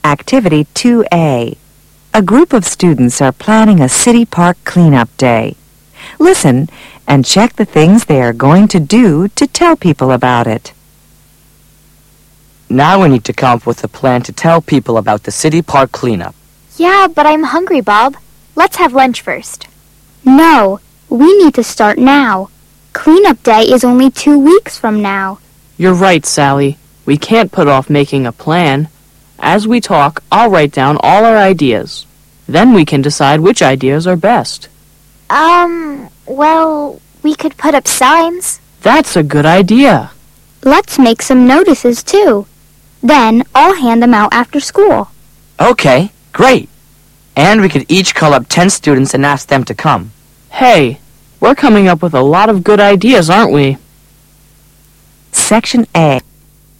Activity 2A. A group of students are planning a city park cleanup day. Listen and check the things they are going to do to tell people about it. Now we need to come up with a plan to tell people about the city park cleanup. Yeah, but I'm hungry, Bob. Let's have lunch first. No, we need to start now. Cleanup day is only 2 weeks from now. You're right, Sally. We can't put off making a plan. As we talk, I'll write down all our ideas. Then we can decide which ideas are best. Well, we could put up signs. That's a good idea. Let's make some notices, too. Then I'll hand them out after school. Okay, great. And we could each call up 10 students and ask them to come. Hey, we're coming up with a lot of good ideas, aren't we? Section A.